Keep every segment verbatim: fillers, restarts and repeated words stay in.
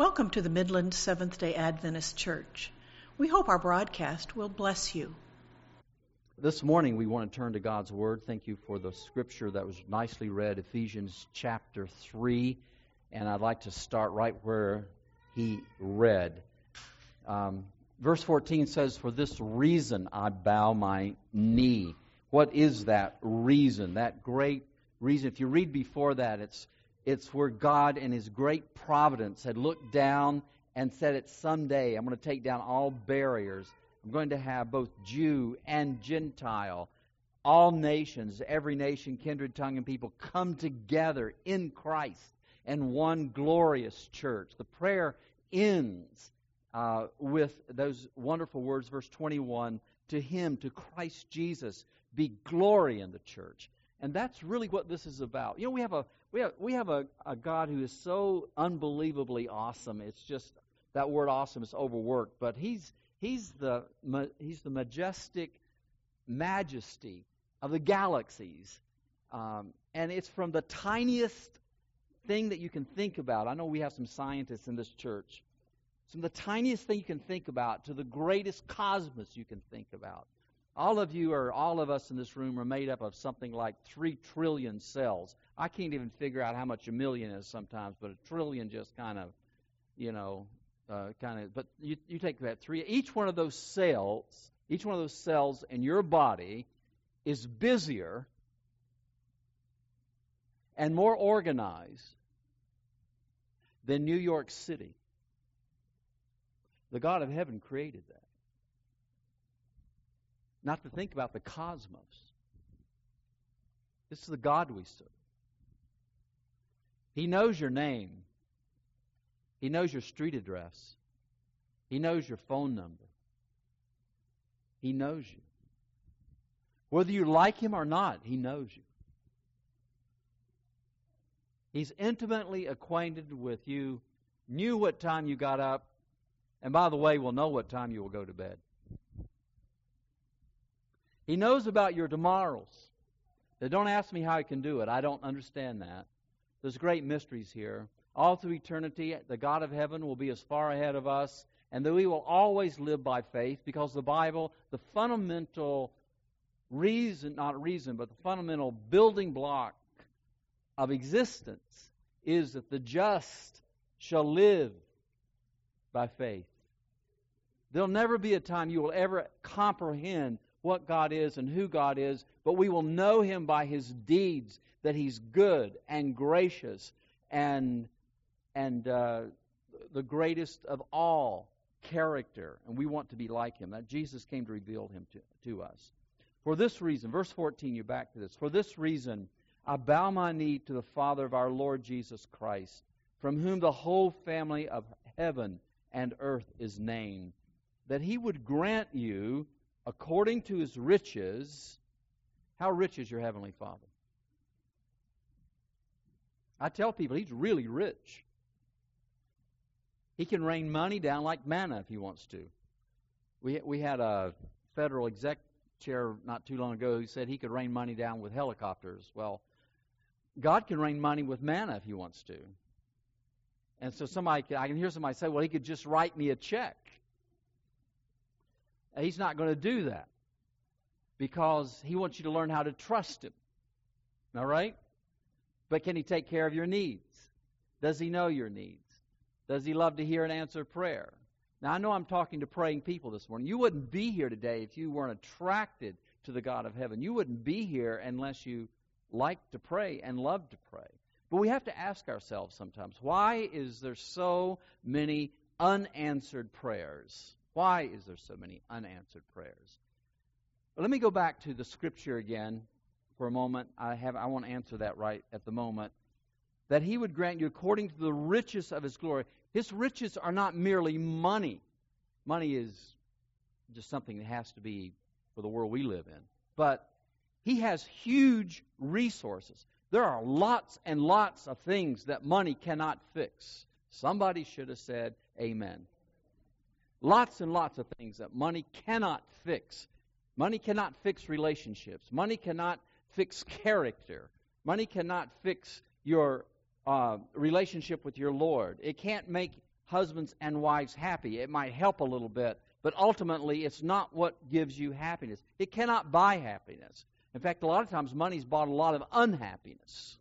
Welcome to the Midland Seventh-day Adventist Church. We hope our broadcast will bless you. This morning we want to turn to God's Word. Thank you for the scripture that was nicely read, Ephesians chapter three. And I'd like to start right where he read. Um, verse fourteen says, "For this reason I bow my knee." What is that reason? That great reason. If you read before that, it's It's where God in His great providence had looked down and said, "It's someday I'm going to take down all barriers. I'm going to have both Jew and Gentile, all nations, every nation, kindred, tongue, and people come together in Christ in one glorious church." The prayer ends uh, with those wonderful words, verse twenty-one, "To Him, to Christ Jesus, be glory in the church." And that's really what this is about. You know, we have a we have we have a, a God who is so unbelievably awesome. It's just that word "awesome" is overworked, but he's he's the he's the majestic majesty of the galaxies, um, and it's from the tiniest thing that you can think about. I know we have some scientists in this church. From the tiniest thing you can think about to the greatest cosmos you can think about. All of you, or all of us in this room, are made up of something like three trillion cells. I can't even figure out how much a million is sometimes, but a trillion just kind of, you know, uh, kind of. But you, you take that three. Each one of those cells, each one of those cells in your body is busier and more organized than New York City. The God of heaven created that. Not to think about the cosmos. This is the God we serve. He knows your name. He knows your street address. He knows your phone number. He knows you. Whether you like Him or not, He knows you. He's intimately acquainted with you, knew what time you got up, and by the way, will know what time you will go to bed. He knows about your tomorrows. Now, don't ask me how He can do it. I don't understand that. There's great mysteries here. All through eternity, the God of heaven will be as far ahead of us, and that we will always live by faith, because the Bible, the fundamental reason, not reason, but the fundamental building block of existence is that the just shall live by faith. There'll never be a time you will ever comprehend what God is and who God is, but we will know Him by His deeds, that He's good and gracious and and uh, the greatest of all character, and we want to be like Him. That Jesus came to reveal Him to, to us. For this reason, verse fourteen, you're back to this. "For this reason, I bow my knee to the Father of our Lord Jesus Christ, from whom the whole family of heaven and earth is named, that He would grant you, according to His riches." How rich is your Heavenly Father? I tell people He's really rich. He can rain money down like manna if He wants to. We we had a federal exec chair not too long ago who said he could rain money down with helicopters. Well, God can rain money with manna if He wants to. And so somebody, I can hear somebody say, "Well, He could just write me a check." He's not going to do that, because He wants you to learn how to trust Him. All right? But can He take care of your needs? Does He know your needs? Does He love to hear and answer prayer? Now, I know I'm talking to praying people this morning. You wouldn't be here today if you weren't attracted to the God of heaven. You wouldn't be here unless you like to pray and love to pray. But we have to ask ourselves sometimes, why is there so many unanswered prayers? Why is there so many unanswered prayers? Well, let me go back to the Scripture again for a moment. I have I want to answer that right at the moment. That He would grant you according to the riches of His glory. His riches are not merely money. Money is just something that has to be for the world we live in. But He has huge resources. There are lots and lots of things that money cannot fix. Somebody should have said amen. Lots and lots of things that money cannot fix. Money cannot fix relationships. Money cannot fix character. Money cannot fix your uh, relationship with your Lord. It can't make husbands and wives happy. It might help a little bit, but ultimately it's not what gives you happiness. It cannot buy happiness. In fact, a lot of times money's bought a lot of unhappiness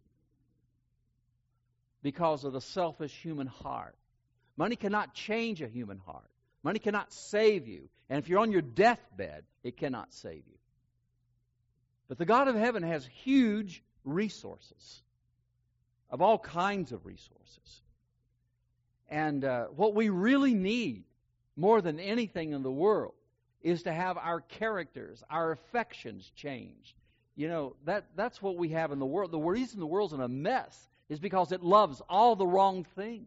because of the selfish human heart. Money cannot change a human heart. Money cannot save you. And if you're on your deathbed, it cannot save you. But the God of heaven has huge resources, of all kinds of resources. And uh, what we really need, more than anything in the world, is to have our characters, our affections changed. You know, that that's what we have in the world. The reason the world's in a mess is because it loves all the wrong things.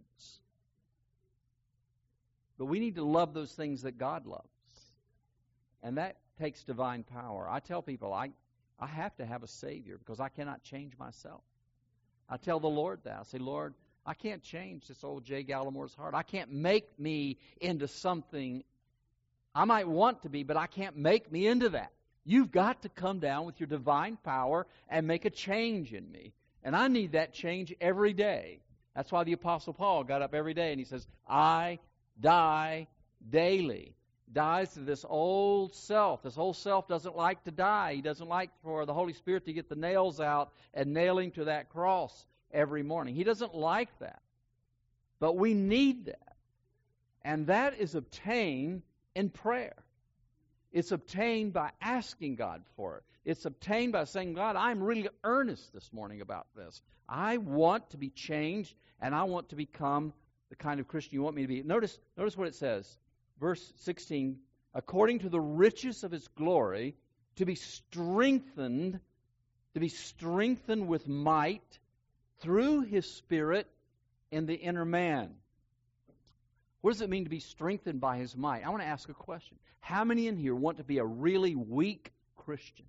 But we need to love those things that God loves. And that takes divine power. I tell people, I, I have to have a Savior because I cannot change myself. I tell the Lord that. I say, Lord, I can't change this old Jay Gallimore's heart. I can't make me into something. I might want to be, but I can't make me into that. You've got to come down with your divine power and make a change in me. And I need that change every day. That's why the Apostle Paul got up every day and he says, I die daily. Dies to this old self. This old self doesn't like to die. He doesn't like for the Holy Spirit to get the nails out and nail him to that cross every morning. He doesn't like that. But we need that. And that is obtained in prayer. It's obtained by asking God for it. It's obtained by saying, God, I'm really earnest this morning about this. I want to be changed, and I want to become the kind of Christian you want me to be. Notice, notice what it says. Verse sixteen, according to the riches of His glory, to be strengthened, to be strengthened with might through His Spirit in the inner man. What does it mean to be strengthened by His might? I want to ask a question. How many in here want to be a really weak Christian?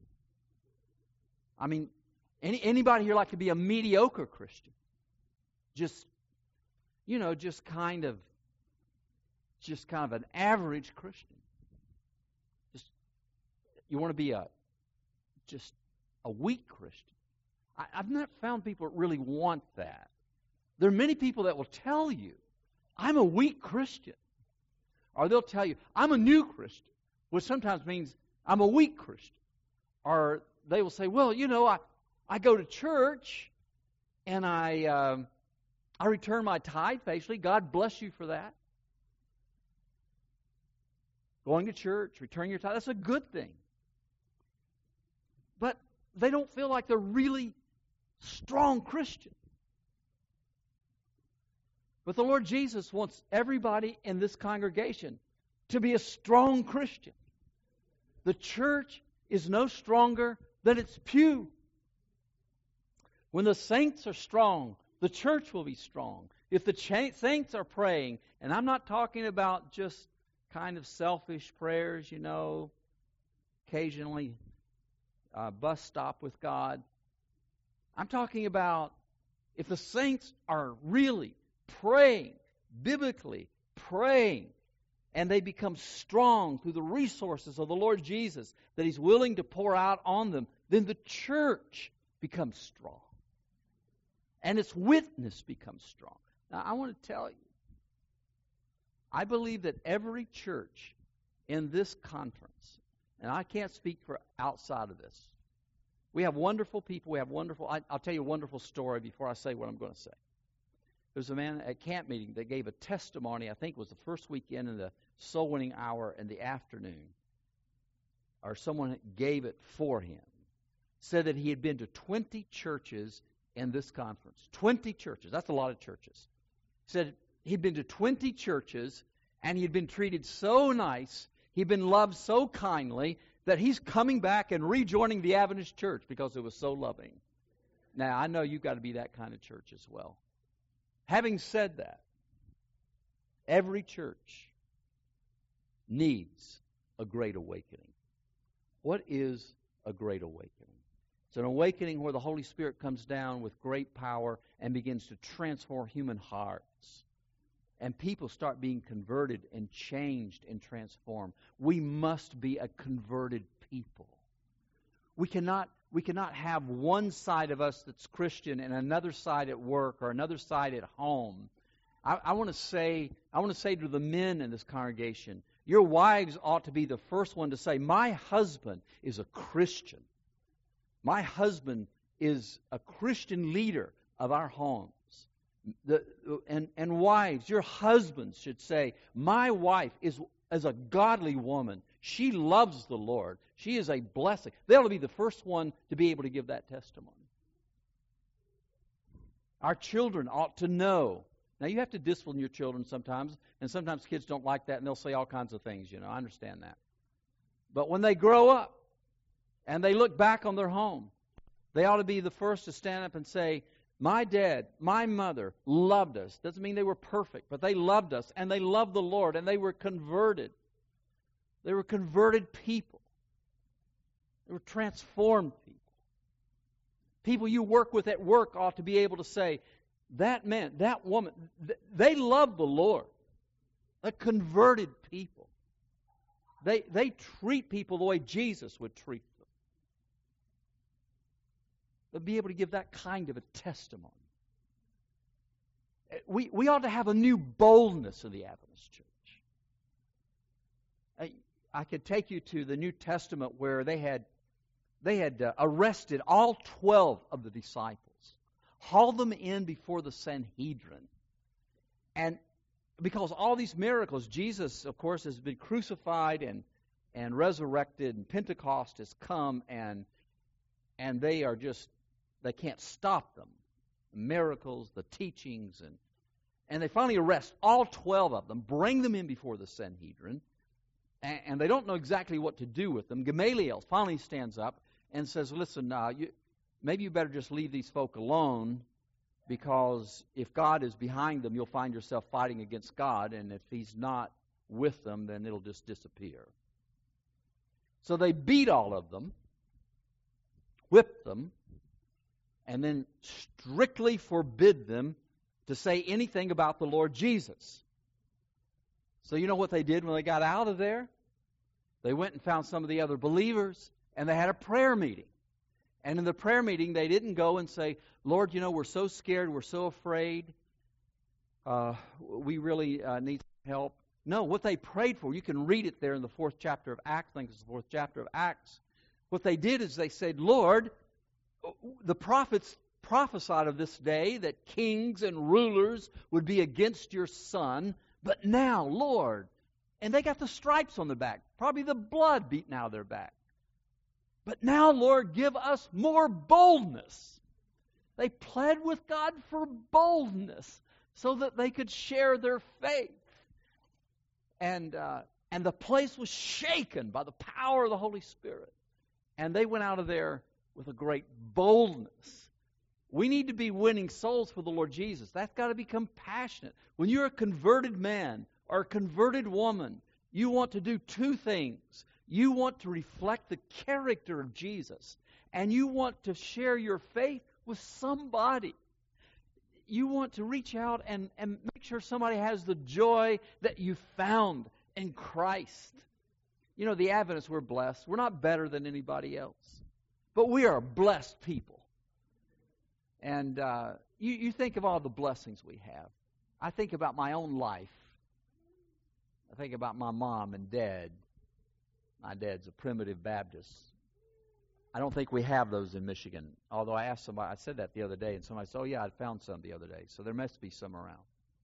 I mean, any, anybody here like to be a mediocre Christian? Just, you know, just kind of, just kind of an average Christian. Just, you want to be a, just a weak Christian. I, I've not found people that really want that. There are many people that will tell you, I'm a weak Christian. Or they'll tell you, I'm a new Christian, which sometimes means I'm a weak Christian. Or they will say, well, you know, I, I go to church and I um, I return my tithe faithfully. God bless you for that. Going to church, returning your tithe, that's a good thing. But they don't feel like they're really strong Christians. But the Lord Jesus wants everybody in this congregation to be a strong Christian. The church is no stronger than its pew. When the saints are strong, the church will be strong. If the cha- saints are praying, and I'm not talking about just kind of selfish prayers, you know, occasionally uh, bus stop with God. I'm talking about if the saints are really praying, biblically praying, and they become strong through the resources of the Lord Jesus that He's willing to pour out on them, then the church becomes strong. And its witness becomes strong. Now, I want to tell you, I believe that every church in this conference, and I can't speak for outside of this, we have wonderful people, we have wonderful, I, I'll tell you a wonderful story before I say what I'm going to say. There was a man at camp meeting that gave a testimony, I think it was the first weekend in the soul winning hour in the afternoon, or someone gave it for him, said that he had been to twenty churches in this conference. twenty churches, that's a lot of churches. Said he'd been to twenty churches, and he'd been treated so nice, he'd been loved so kindly, that he's coming back and rejoining the Adventist church because it was so loving. Now, I know you've got to be that kind of church as well. Having said that, every church needs a great awakening. What is a great awakening? It's an awakening where the Holy Spirit comes down with great power and begins to transform human hearts. And people start being converted and changed and transformed. We must be a converted people. We cannot We cannot have one side of us that's Christian and another side at work or another side at home. I, I want to say, I want to say to the men in this congregation, your wives ought to be the first one to say, my husband is a Christian. My husband is a Christian leader of our homes. The, and, and wives, your husbands should say, my wife is, is a godly woman. She loves the Lord. She is a blessing. They ought to be the first one to be able to give that testimony. Our children ought to know. Now, you have to discipline your children sometimes, and sometimes kids don't like that, and they'll say all kinds of things, you know. I understand that. But when they grow up and they look back on their home, they ought to be the first to stand up and say, my dad, my mother loved us. Doesn't mean they were perfect, but they loved us, and they loved the Lord, and they were converted. They were converted people. They were transformed people. People you work with at work ought to be able to say, that man, that woman, they love the Lord. They're converted people. They, they treat people the way Jesus would treat them. They'll be able to give that kind of a testimony. We, we ought to have a new boldness in the Adventist church. I, I could take you to the New Testament where they had They had uh, arrested all twelve of the disciples, hauled them in before the Sanhedrin. And because all these miracles, Jesus, of course, has been crucified and, and resurrected, and Pentecost has come, and, and they are just, they can't stop them. The miracles, the teachings, and, and they finally arrest all twelve of them, bring them in before the Sanhedrin, and, and they don't know exactly what to do with them. Gamaliel finally stands up and says, listen, uh, you, maybe you better just leave these folk alone, because if God is behind them, you'll find yourself fighting against God, and if He's not with them, then it'll just disappear. So they beat all of them, whipped them, and then strictly forbid them to say anything about the Lord Jesus. So you know what they did when they got out of there? They went and found some of the other believers, and they had a prayer meeting. And in the prayer meeting, they didn't go and say, Lord, you know, we're so scared, we're so afraid, uh, we really uh, need help. No, what they prayed for, you can read it there in the fourth chapter of Acts, I think it's the fourth chapter of Acts. What they did is they said, Lord, the prophets prophesied of this day that kings and rulers would be against your Son, but now, Lord, and they got the stripes on their back, probably the blood beaten out of their back. But now, Lord, give us more boldness. They pled with God for boldness so that they could share their faith. And uh, and the place was shaken by the power of the Holy Spirit. And they went out of there with a great boldness. We need to be winning souls for the Lord Jesus. That's got to be compassionate. When you're a converted man or a converted woman, you want to do two things. You want to reflect the character of Jesus, and you want to share your faith with somebody. You want to reach out and, and make sure somebody has the joy that you found in Christ. You know, the Adventists, we're blessed. We're not better than anybody else, but we are blessed people. And uh, you, you think of all the blessings we have. I think about my own life. I think about my mom and dad. My dad's a primitive Baptist. I don't think we have those in Michigan. Although I asked somebody, I said that the other day, and somebody said, oh yeah, I found some the other day. So there must be some around.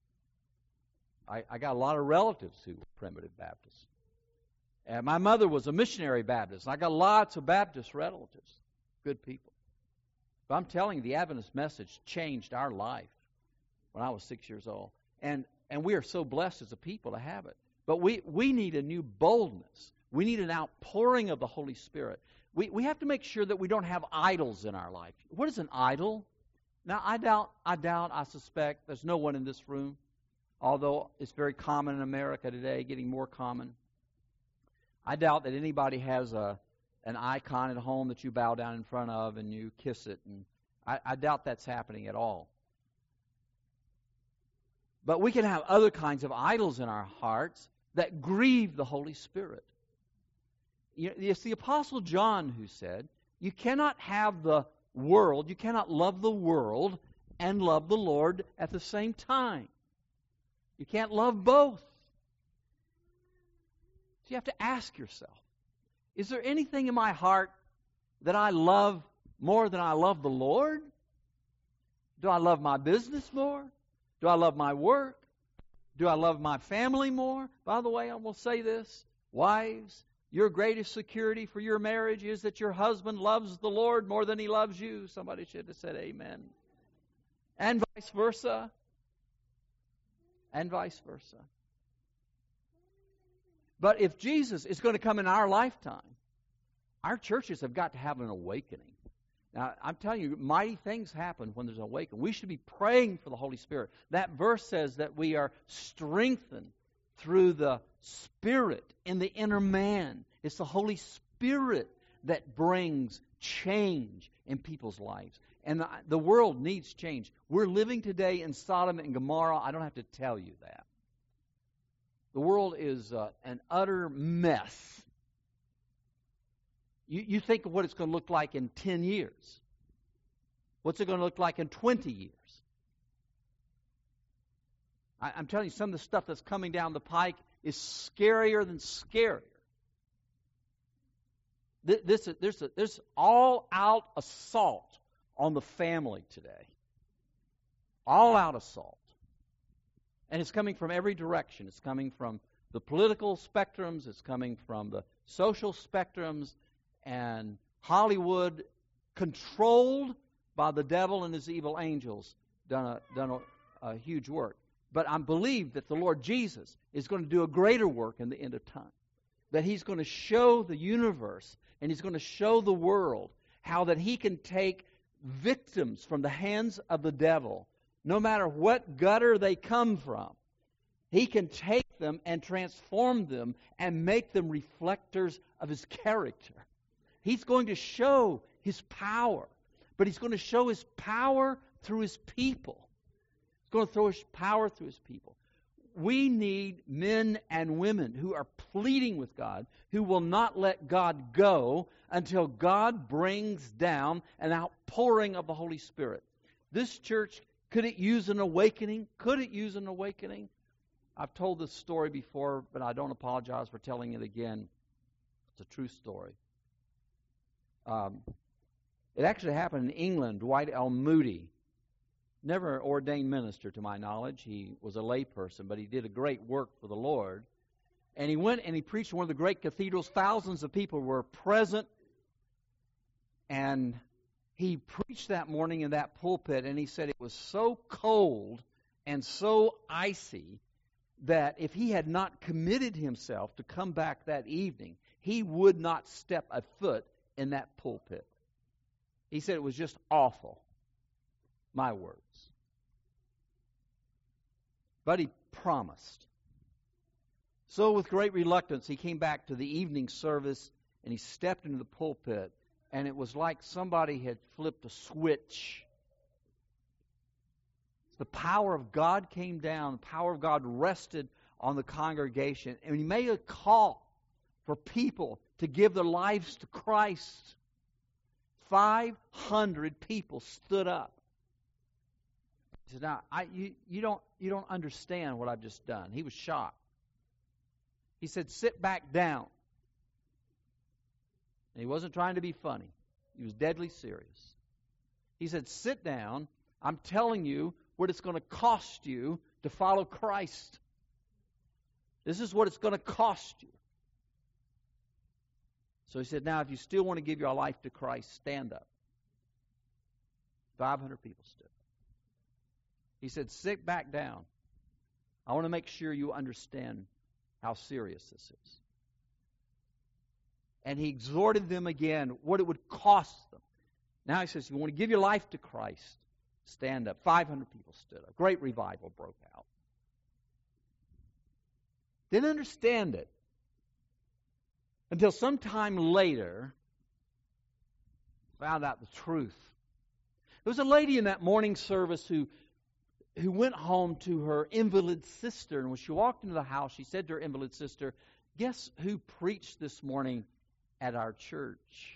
I, I got a lot of relatives who were primitive Baptists. And my mother was a missionary Baptist. I got lots of Baptist relatives, good people. But I'm telling you, the Adventist message changed our life when I was six years old. And and we are so blessed as a people to have it. But we, we need a new boldness. We need an outpouring of the Holy Spirit. We we have to make sure that we don't have idols in our life. What is an idol? Now, I doubt, I doubt, I suspect, there's no one in this room, although it's very common in America today, getting more common. I doubt that anybody has a an icon at home that you bow down in front of and you kiss it. And I, I doubt that's happening at all. But we can have other kinds of idols in our hearts that grieve the Holy Spirit. You know, it's the Apostle John who said, you cannot have the world, you cannot love the world and love the Lord at the same time. You can't love both. So you have to ask yourself, is there anything in my heart that I love more than I love the Lord? Do I love my business more? Do I love my work? Do I love my family more? By the way, I will say this. Wives, your greatest security for your marriage is that your husband loves the Lord more than he loves you. Somebody should have said amen. And vice versa. And vice versa. But if Jesus is going to come in our lifetime, our churches have got to have an awakening. Now, I'm telling you, mighty things happen when there's an awakening. We should be praying for the Holy Spirit. That verse says that we are strengthened through the Spirit in the inner man. It's the Holy Spirit that brings change in people's lives. And the, the world needs change. We're living today in Sodom and Gomorrah. I don't have to tell you that. The world is uh, an utter mess. You, you think of what it's going to look like in ten years. What's it going to look like in twenty years? I, I'm telling you, some of the stuff that's coming down the pike is scarier than scarier. This, this, there's, a, there's all-out assault on the family today. All-out assault. And it's coming from every direction. It's coming from the political spectrums. It's coming from the social spectrums. And Hollywood, controlled by the devil and his evil angels, done a, done a, a huge work. But I believe that the Lord Jesus is going to do a greater work in the end of time. That He's going to show the universe and He's going to show the world how that He can take victims from the hands of the devil, no matter what gutter they come from. He can take them and transform them and make them reflectors of His character. He's going to show His power, but He's going to show His power through His people. He's going to throw His power through His people. We need men and women who are pleading with God, who will not let God go until God brings down an outpouring of the Holy Spirit. This church, could it use an awakening? Could it use an awakening? I've told this story before, but I don't apologize for telling it again. It's a true story. Um, it actually happened in England. Dwight L. Moody, never an ordained minister to my knowledge. He was a layperson, but he did a great work for the Lord. And he went and he preached in one of the great cathedrals. Thousands of people were present. And he preached that morning in that pulpit, and he said it was so cold and so icy that if he had not committed himself to come back that evening, he would not step a foot in that pulpit. He said it was just awful. My words. But he promised. So with great reluctance, he came back to the evening service, and he stepped into the pulpit, and it was like somebody had flipped a switch. The power of God came down. The power of God rested on the congregation. And he made a call for people to give their lives to Christ. five hundred people stood up. He said, now, I, you, you, don't, you don't understand what I've just done. He was shocked. He said, sit back down. And he wasn't trying to be funny. He was deadly serious. He said, sit down. I'm telling you what it's going to cost you to follow Christ. This is what it's going to cost you. So he said, now if you still want to give your life to Christ, stand up. five hundred people stood. He said, sit back down. I want to make sure you understand how serious this is. And he exhorted them again what it would cost them. Now he says, you want to give your life to Christ, stand up. five hundred people stood up. Great revival broke out. Didn't understand it until sometime later found out the truth. There was a lady in that morning service who who went home to her invalid sister, and when she walked into the house, she said to her invalid sister, guess who preached this morning at our church?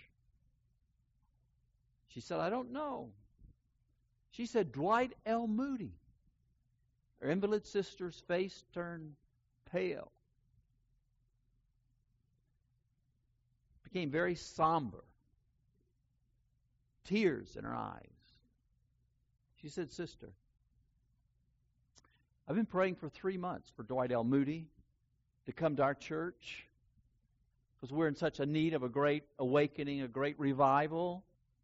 She said, I don't know. She said, Dwight L. Moody. Her invalid sister's face turned pale. Became very somber. Tears in her eyes. She said, "Sister, I've been praying for three months for Dwight L. Moody to come to our church because we're in such a need of a great awakening, a great revival.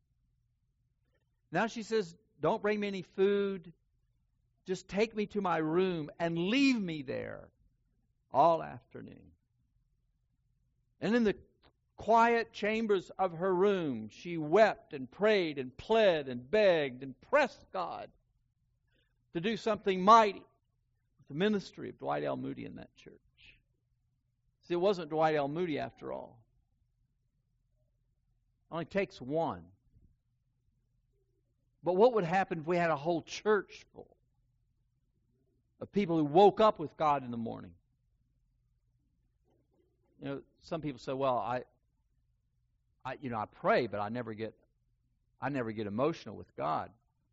Now," she says, "don't bring me any food. Just take me to my room and leave me there all afternoon." And in the quiet chambers of her room, she wept and prayed and pled and begged and pressed God to do something mighty with the ministry of Dwight L. Moody in that church. See, it wasn't Dwight L. Moody after all. It only takes one. But what would happen if we had a whole church full of people who woke up with God in the morning? You know, some people say, "Well, I, I, you know, I pray, but I never get, I never get emotional with God."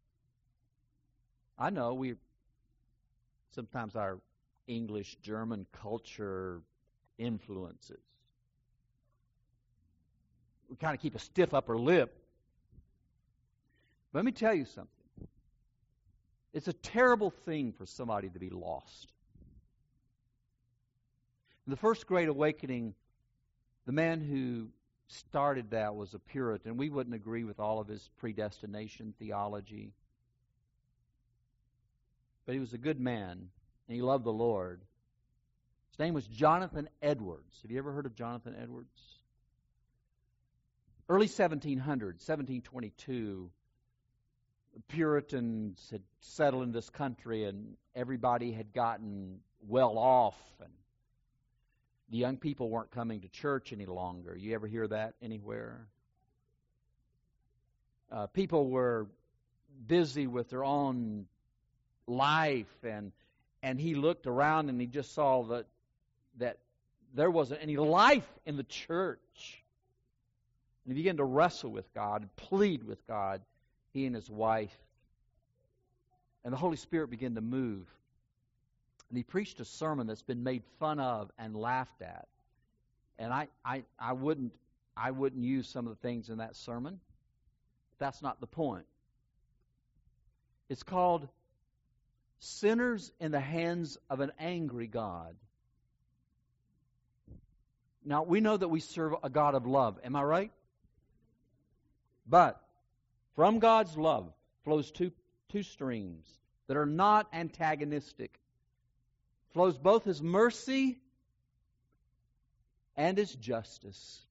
I know we sometimes our English, German culture influences. We kind of keep a stiff upper lip. But let me tell you something. It's a terrible thing for somebody to be lost. In the First Great Awakening, the man who started that was a Puritan. We wouldn't agree with all of his predestination theology. But he was a good man, and he loved the Lord. His name was Jonathan Edwards. Have you ever heard of Jonathan Edwards? Early seventeen hundreds, seventeen twenty-two, the Puritans had settled in this country, and everybody had gotten well off, and the young people weren't coming to church any longer. You ever hear that anywhere? Uh, people were busy with their own life, and and he looked around and he just saw that that there wasn't any life in the church. And he began to wrestle with God and plead with God, he and his wife. And the Holy Spirit began to move. And he preached a sermon that's been made fun of and laughed at. And I, I, I wouldn't I wouldn't use some of the things in that sermon. That's not the point. It's called Sinners in the Hands of an Angry God. Now, we know that we serve a God of love. Am I right? But from God's love flows two, two streams that are not antagonistic. Flows both His mercy and His justice.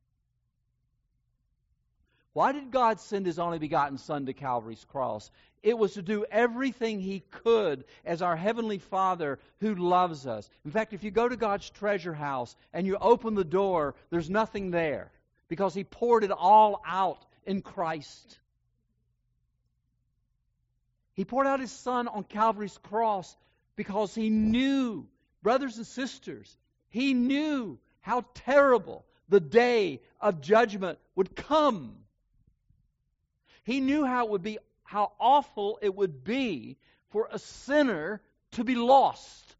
Why did God send His only begotten Son to Calvary's cross? It was to do everything He could as our Heavenly Father who loves us. In fact, if you go to God's treasure house and you open the door, there's nothing there because He poured it all out in Christ. He poured out His Son on Calvary's cross because He knew, brothers and sisters, He knew how terrible the day of judgment would come. He knew how it would be, how awful it would be for a sinner to be lost.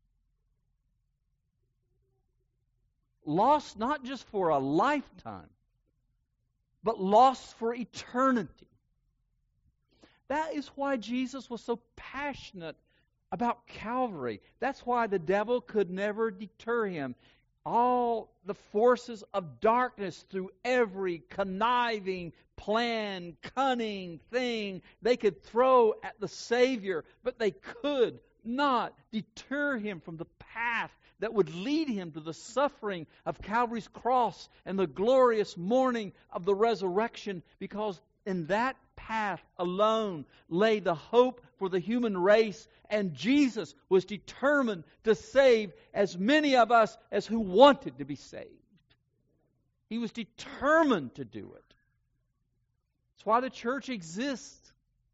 Lost not just for a lifetime, but lost for eternity. That is why Jesus was so passionate about Calvary. That's why the devil could never deter Him. All the forces of darkness through every conniving plan, cunning thing they could throw at the Savior, but they could not deter Him from the path that would lead Him to the suffering of Calvary's cross and the glorious morning of the resurrection, because in that path alone lay the hope for the human race, and Jesus was determined to save as many of us as who wanted to be saved. He was determined to do it. That's why the church exists.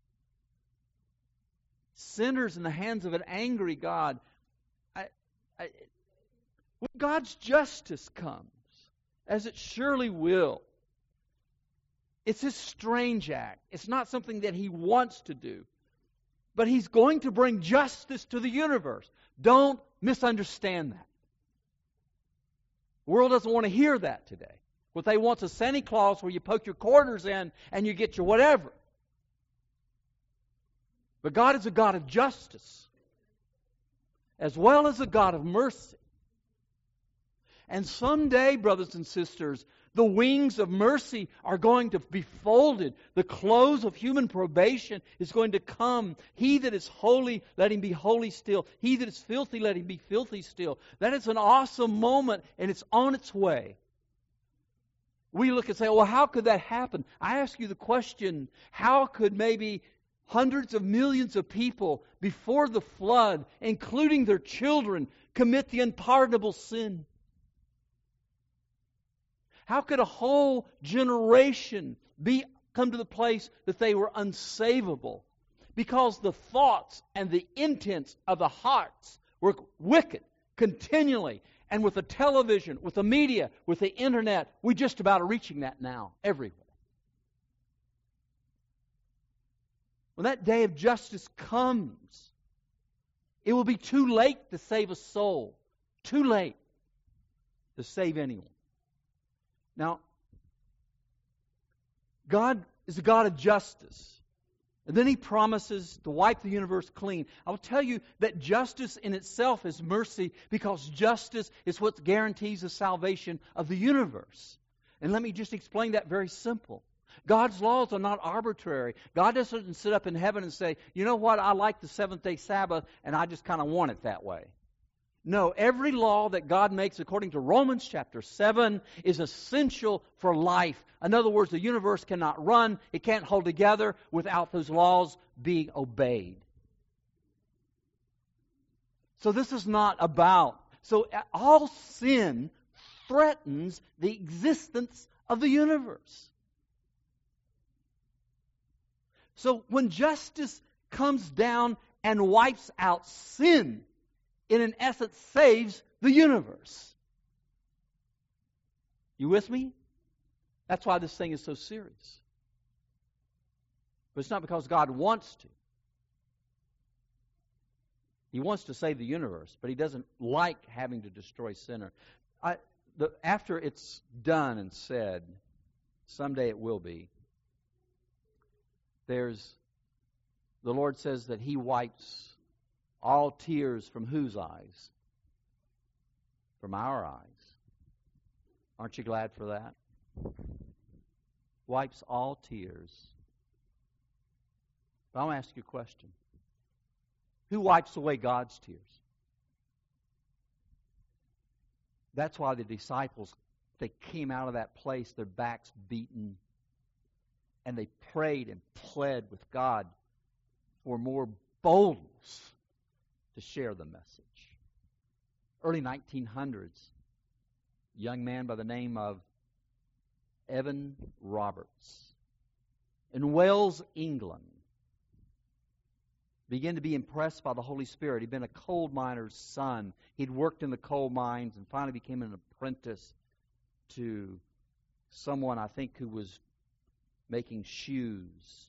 Sinners in the hands of an angry God. I, I, when God's justice comes, as it surely will, it's His strange act. It's not something that He wants to do. But He's going to bring justice to the universe. Don't misunderstand that. The world doesn't want to hear that today. What they want is a Santa Claus where you poke your quarters in and you get your whatever. But God is a God of justice, as well as a God of mercy. And someday, brothers and sisters, the wings of mercy are going to be folded. The close of human probation is going to come. He that is holy, let him be holy still. He that is filthy, let him be filthy still. That is an awesome moment, and it's on its way. We look and say, well, how could that happen? I ask you the question, how could maybe hundreds of millions of people before the flood, including their children, commit the unpardonable sin? How could a whole generation be come to the place that they were unsavable? Because the thoughts and the intents of the hearts were wicked continually. And with the television, with the media, with the internet, we're just about reaching that now, everywhere. When that day of justice comes, it will be too late to save a soul. Too late to save anyone. Now, God is a God of justice. And then He promises to wipe the universe clean. I'll tell you that justice in itself is mercy, because justice is what guarantees the salvation of the universe. And let me just explain that very simple. God's laws are not arbitrary. God doesn't sit up in heaven and say, you know what, I like the seventh-day Sabbath, and I just kind of want it that way. No, every law that God makes, according to Romans chapter seven, is essential for life. In other words, the universe cannot run, it can't hold together without those laws being obeyed. So this is not about, so all sin threatens the existence of the universe. So when justice comes down and wipes out sin, it in essence saves the universe. You with me? That's why this thing is so serious. But it's not because God wants to. He wants to save the universe, but He doesn't like having to destroy sinner. I, the, after it's done and said, someday it will be, there's, the Lord says that He wipes all tears from whose eyes? From our eyes. Aren't you glad for that? Wipes all tears. But I want to ask you a question. Who wipes away God's tears? That's why the disciples, they came out of that place, their backs beaten, and they prayed and pled with God for more boldness to share the message. Early nineteen hundreds, a young man by the name of Evan Roberts in Wales, England, began to be impressed by the Holy Spirit. He'd been a coal miner's son. He'd worked in the coal mines and finally became an apprentice to someone, I think, who was making shoes.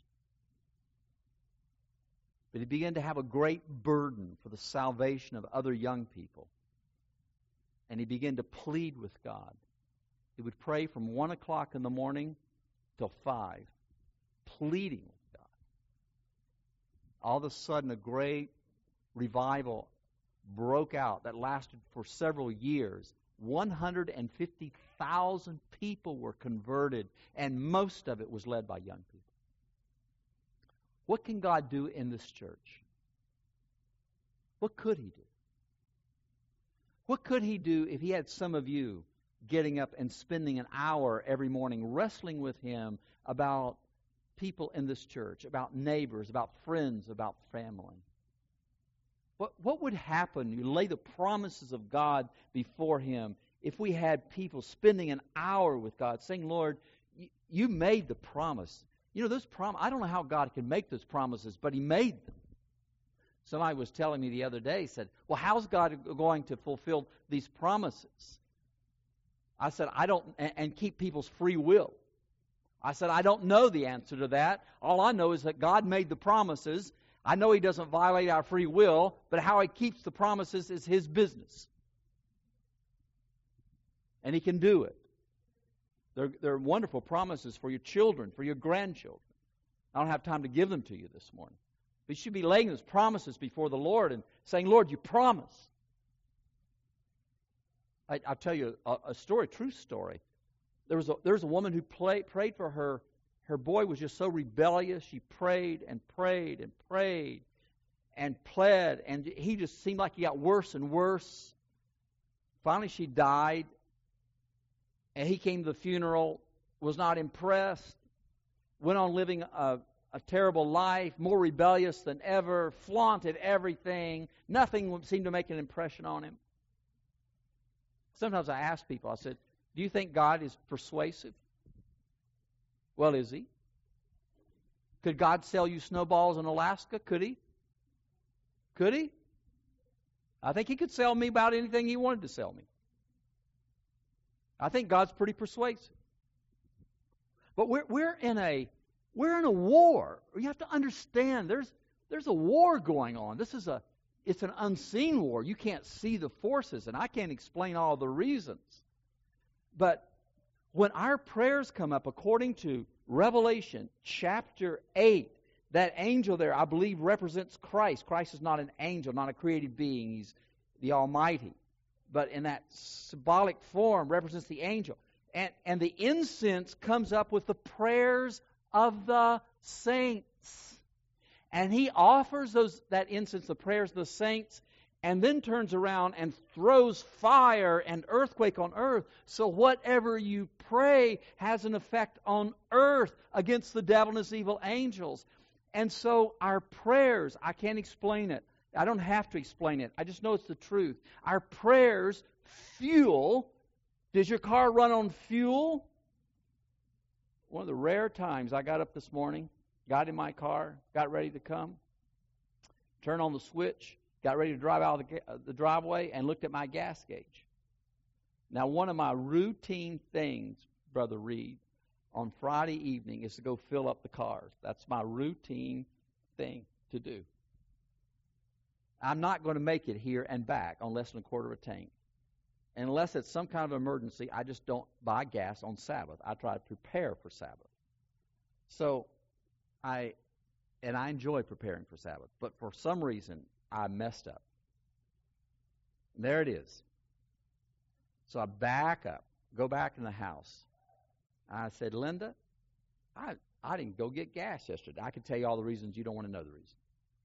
But he began to have a great burden for the salvation of other young people. And he began to plead with God. He would pray from one o'clock in the morning till five, pleading with God. All of a sudden, a great revival broke out that lasted for several years. one hundred fifty thousand people were converted, and most of it was led by young people. What can God do in this church? What could He do? What could He do if He had some of you getting up and spending an hour every morning wrestling with Him about people in this church, about neighbors, about friends, about family? What, what would happen? You lay the promises of God before Him if we had people spending an hour with God saying, Lord, you, you made the promise. You know, those prom- I don't know how God can make those promises, but He made them. Somebody was telling me the other day, said, well, how's God going to fulfill these promises? I said, I don't, and, and keep people's free will. I said, I don't know the answer to that. All I know is that God made the promises. I know He doesn't violate our free will, but how He keeps the promises is His business. And He can do it. They're, they're wonderful promises for your children, for your grandchildren. I don't have time to give them to you this morning. But you should be laying those promises before the Lord and saying, Lord, you promise. I, I'll tell you a, a story, a true story. There was a, there was a woman who play, prayed for her. Her boy was just so rebellious. She prayed and prayed and prayed and pled, and he just seemed like he got worse and worse. Finally, she died, and he came to the funeral, was not impressed, went on living a, a terrible life, more rebellious than ever, flaunted everything. Nothing seemed to make an impression on him. Sometimes I ask people, I said, do you think God is persuasive? Well, is He? Could God sell you snowballs in Alaska? Could He? Could He? I think He could sell me about anything He wanted to sell me. I think God's pretty persuasive. But we're we're in a we're in a war. You have to understand there's there's a war going on. This is a it's an unseen war. You can't see the forces, and I can't explain all the reasons. But when our prayers come up, according to Revelation chapter eight, that angel there, I believe, represents Christ. Christ is not an angel, not a created being. He's the Almighty. But in that symbolic form represents the angel. And, and the incense comes up with the prayers of the saints. And he offers those that incense, the prayers of the saints, and then turns around and throws fire and earthquake on earth. So whatever you pray has an effect on earth against the devil and his evil angels. And so our prayers, I can't explain it. I don't have to explain it. I just know it's the truth. Our prayers fuel. Does your car run on fuel? One of the rare times I got up this morning, got in my car, got ready to come, turned on the switch, got ready to drive out of the, uh, the driveway, and looked at my gas gauge. Now, one of my routine things, Brother Reed, on Friday evening is to go fill up the cars. That's my routine thing to do. I'm not going to make it here and back on less than a quarter of a tank. Unless it's some kind of emergency, I just don't buy gas on Sabbath. I try to prepare for Sabbath. So, I, and I enjoy preparing for Sabbath, but for some reason, I messed up. And there it is. So I back up, go back in the house. I said, Linda, I I didn't go get gas yesterday. I can tell you all the reasons. You don't want to know the reason.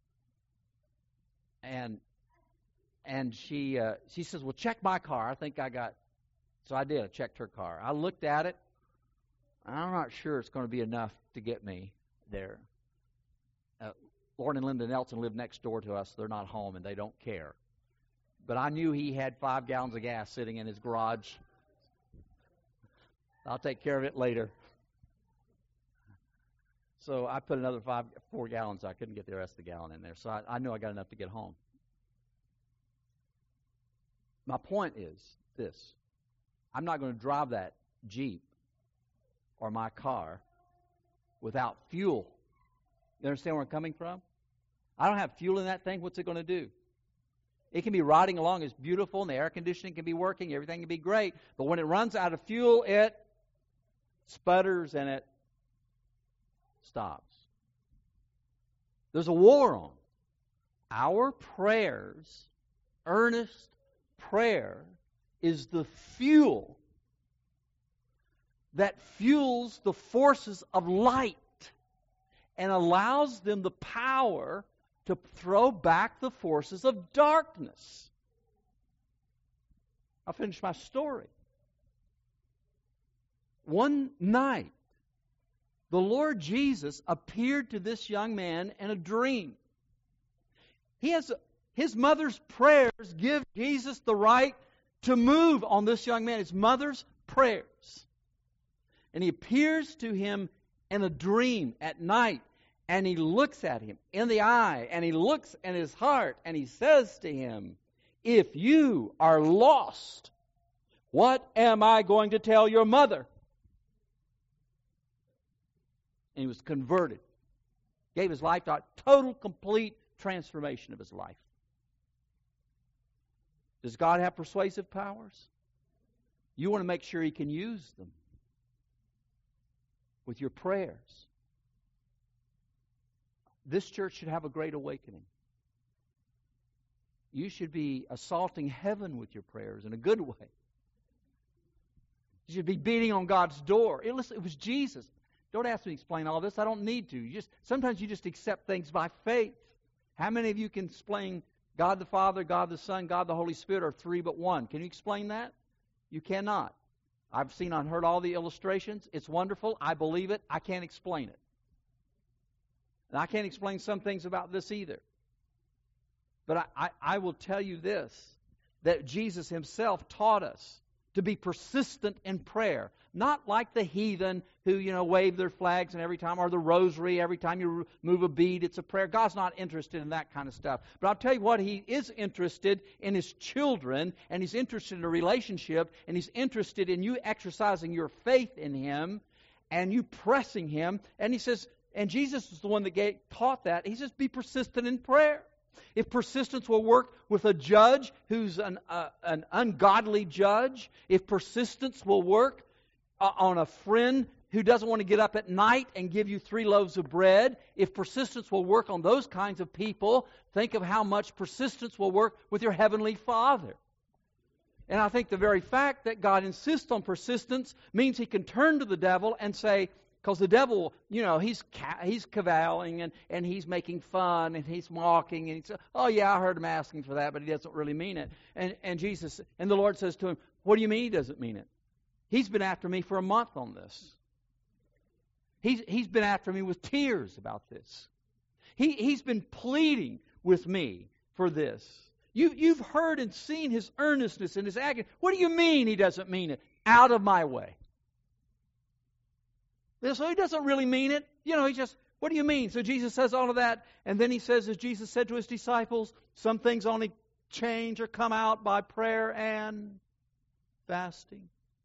And and she uh, she says, well, check my car. I think I got. So I did. I checked her car. I looked at it. I'm not sure it's going to be enough to get me there. Uh, Lauren and Linda Nelson live next door to us. They're not home, and they don't care. But I knew he had five gallons of gas sitting in his garage. I'll take care of it later. So I put another five, four gallons. I couldn't get the rest of the gallon in there. So I, I knew I got enough to get home. My point is this. I'm not going to drive that Jeep or my car without fuel. You understand where I'm coming from? I don't have fuel in that thing. What's it going to do? It can be riding along. It's beautiful, and the air conditioning can be working. Everything can be great. But when it runs out of fuel, it sputters and it stops. There's a war on. Our prayers, earnest prayer, is the fuel that fuels the forces of light and allows them the power to throw back the forces of darkness. I'll finish my story. One night, the Lord Jesus appeared to this young man in a dream. He has his mother's prayers give Jesus the right to move on this young man. His mother's prayers. And he appears to him in a dream at night. And he looks at him in the eye, and he looks in his heart, and he says to him, if you are lost, what am I going to tell your mother? And he was converted. Gave his life to God. Total, complete transformation of his life. Does God have persuasive powers? You want to make sure He can use them with your prayers. This church should have a great awakening. You should be assaulting heaven with your prayers in a good way. You should be beating on God's door. It, listen, it was Jesus. Don't ask me to explain all this. I don't need to. You just sometimes you just accept things by faith. How many of you can explain God the Father, God the Son, God the Holy Spirit are three but one? Can you explain that? You cannot. I've seen and heard all the illustrations. It's wonderful. I believe it. I can't explain it. And I can't explain some things about this either. But I, I, I will tell you this, that Jesus Himself taught us to be persistent in prayer. Not like the heathen who, you know, wave their flags and every time, or the rosary, every time you move a bead, it's a prayer. God's not interested in that kind of stuff. But I'll tell you what, He is interested in His children, and He's interested in a relationship, and He's interested in you exercising your faith in Him, and you pressing Him. And He says, and Jesus is the one that gave, taught that. He says, be persistent in prayer. If persistence will work with a judge who's an, uh, an ungodly judge, if persistence will work uh, on a friend who doesn't want to get up at night and give you three loaves of bread, if persistence will work on those kinds of people, think of how much persistence will work with your Heavenly Father. And I think the very fact that God insists on persistence means He can turn to the devil and say, because the devil, you know, he's ca- he's cavilling and, and he's making fun and he's mocking and he's, oh yeah, I heard him asking for that, but he doesn't really mean it. And and Jesus, and the Lord says to him, what do you mean He doesn't mean it? He's been after me for a month on this. He's he's been after me with tears about this. He he's been pleading with me for this. You you've heard and seen His earnestness and His agony. What do you mean He doesn't mean it? Out of my way. So He doesn't really mean it. You know, He just, what do you mean? So Jesus says all of that, and then He says, as Jesus said to His disciples, some things only change or come out by prayer and fasting.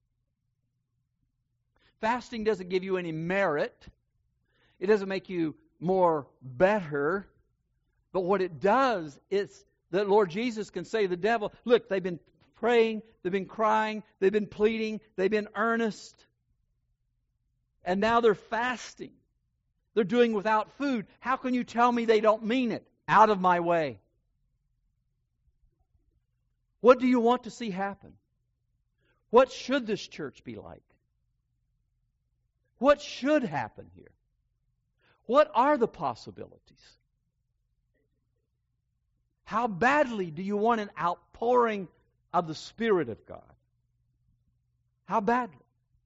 Fasting doesn't give you any merit. It doesn't make you more better. But what it does is that Lord Jesus can say to the devil, look, they've been praying, they've been crying, they've been pleading, they've been earnest. And now they're fasting. They're doing without food. How can you tell me they don't mean it? Out of my way. What do you want to see happen? What should this church be like? What should happen here? What are the possibilities? How badly do you want an outpouring of the Spirit of God? How badly?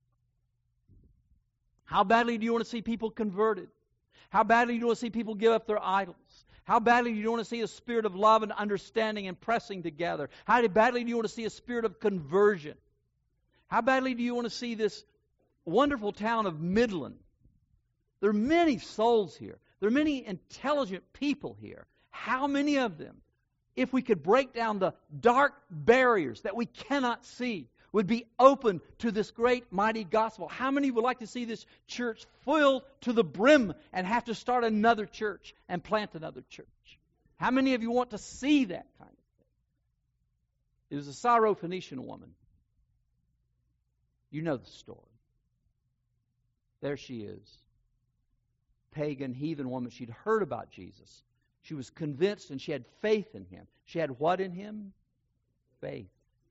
How badly do you want to see people converted? How badly do you want to see people give up their idols? How badly do you want to see a spirit of love and understanding and pressing together? How badly do you want to see a spirit of conversion? How badly do you want to see this wonderful town of Midland? There are many souls here. There are many intelligent people here. How many of them, if we could break down the dark barriers that we cannot see, would be open to this great, mighty gospel? How many would like to see this church filled to the brim and have to start another church and plant another church? How many of you want to see that kind of thing? It was a Syrophoenician woman. You know the story. There she is. Pagan, heathen woman. She'd heard about Jesus. She was convinced and she had faith in Him. She had what in Him? Faith.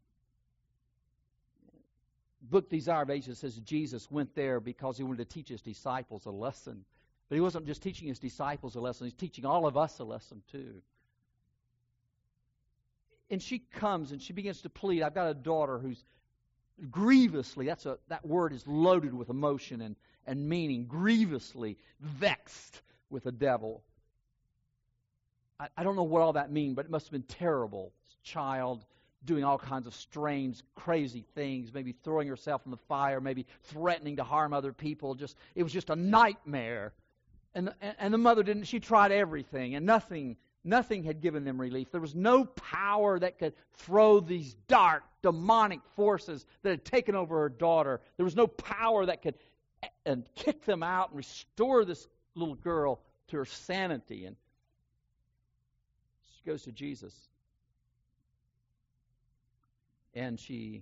Book Desire of Ages says Jesus went there because He wanted to teach His disciples a lesson. But He wasn't just teaching His disciples a lesson. He's teaching all of us a lesson too. And she comes and she begins to plead. I've got a daughter who's grievously, that's a, that word is loaded with emotion and, and meaning, grievously vexed with the devil. I, I don't know what all that means, but it must have been terrible. Child doing all kinds of strange, crazy things, maybe throwing herself in the fire, maybe threatening to harm other people. Just it was just a nightmare. And the, and the mother didn't, she tried everything, and nothing, nothing had given them relief. There was no power that could throw these dark, demonic forces that had taken over her daughter. There was no power that could and kick them out and restore this little girl to her sanity. And she goes to Jesus. And she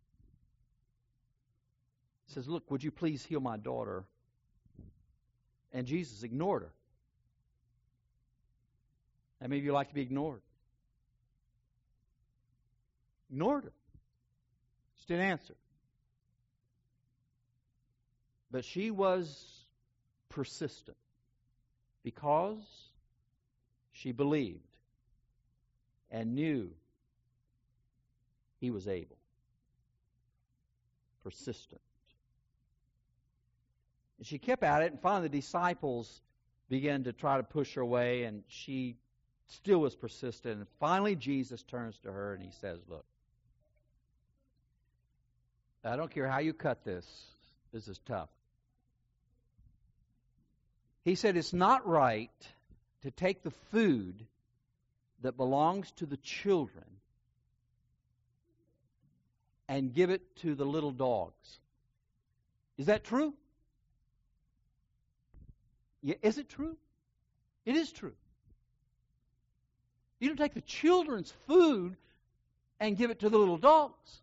says, look, would you please heal my daughter? And Jesus ignored her. How many of you like to be ignored? Ignored her. She didn't answer. But she was persistent because she believed and knew He was able. Persistent. And she kept at it, and finally the disciples began to try to push her away, and she still was persistent. And finally Jesus turns to her and He says, look, I don't care how you cut this. This is tough. He said, it's not right to take the food that belongs to the children and give it to the little dogs. Is that true? Yeah, is it true? It is true. You don't take the children's food and give it to the little dogs.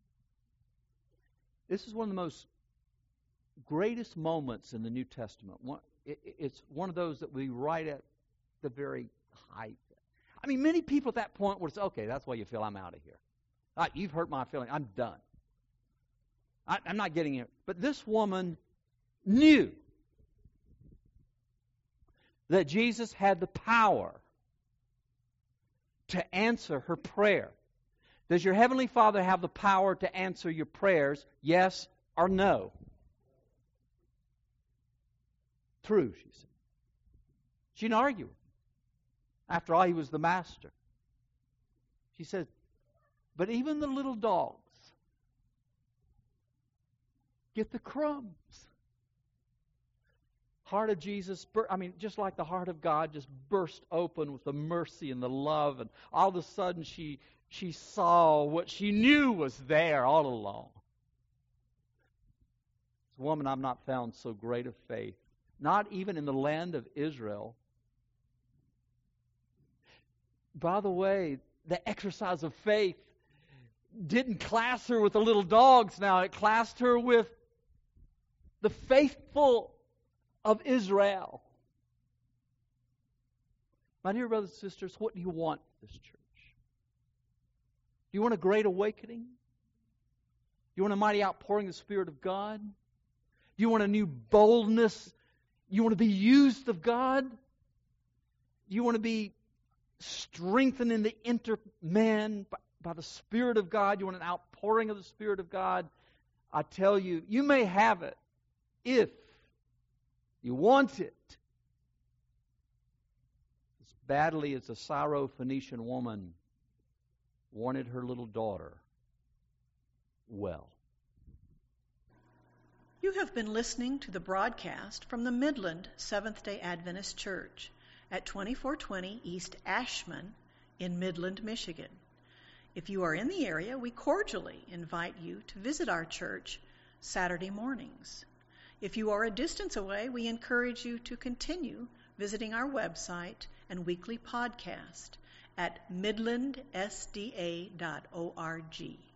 This is one of the most greatest moments in the New Testament. One, it, it's one of those that we right at the very height. I mean, many people at that point would say, okay, that's why you feel I'm out of here. Uh, you've hurt my feeling. I'm done. I, I'm not getting it. But this woman knew that Jesus had the power to answer her prayer. Does your Heavenly Father have the power to answer your prayers? Yes or no? True, she said. She didn't argue. After all, He was the master. She said, but even the little dogs get the crumbs. Heart of Jesus, I mean, just like the heart of God just burst open with the mercy and the love, and all of a sudden she she saw what she knew was there all along. This woman, I've not found so great a faith, not even in the land of Israel. By the way, the exercise of faith didn't class her with the little dogs now. It classed her with the faithful of Israel. My dear brothers and sisters, what do you want this church? Do you want a great awakening? Do you want a mighty outpouring of the Spirit of God? Do you want a new boldness? You want to be used of God? Do you want to be strengthened in the inner man by, by the Spirit of God? You want an outpouring of the Spirit of God? I tell you, you may have it if you want it as badly as the Syrophoenician woman wanted her little daughter well. You have been listening to the broadcast from the Midland Seventh-day Adventist Church at twenty-four twenty East Ashman in Midland, Michigan. If you are in the area, we cordially invite you to visit our church Saturday mornings. If you are a distance away, we encourage you to continue visiting our website and weekly podcast at midland s d a dot org.